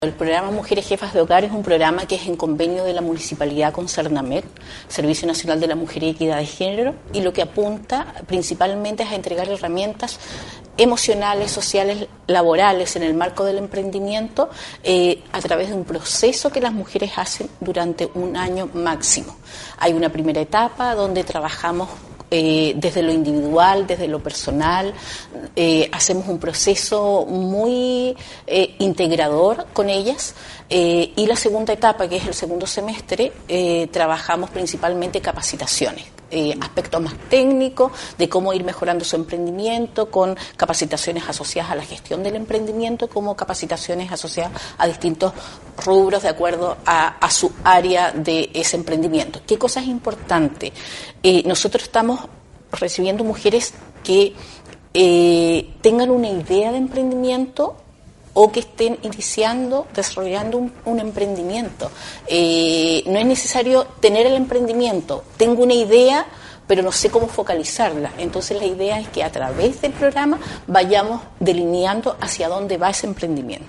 El programa Mujeres Jefas de Hogar es un programa que es en convenio de la Municipalidad con CERNAMEC, Servicio Nacional de la Mujer y Equidad de Género, y lo que apunta principalmente es a entregar herramientas emocionales, sociales, laborales en el marco del emprendimiento a través de un proceso que las mujeres hacen durante un año máximo. Hay una primera etapa donde trabajamos desde lo individual, desde lo personal, hacemos un proceso muy integrador con ellas, y la segunda etapa, que es el segundo semestre, trabajamos principalmente capacitaciones, aspectos más técnicos de cómo ir mejorando su emprendimiento, con capacitaciones asociadas a la gestión del emprendimiento, como capacitaciones asociadas a distintos rubros de acuerdo a su área de ese emprendimiento. ¿Qué cosa es importante? Nosotros estamos recibiendo mujeres que tengan una idea de emprendimiento o que estén iniciando, desarrollando un emprendimiento. No es necesario tener el emprendimiento. Tengo una idea, pero no sé cómo focalizarla. Entonces la idea es que a través del programa vayamos delineando hacia dónde va ese emprendimiento.